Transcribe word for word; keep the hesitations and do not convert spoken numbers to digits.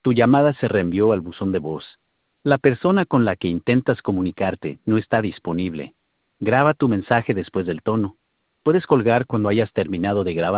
Tu llamada se reenvió al buzón de voz. La persona con la que intentas comunicarte no está disponible. Graba tu mensaje después del tono. Puedes colgar cuando hayas terminado de grabar.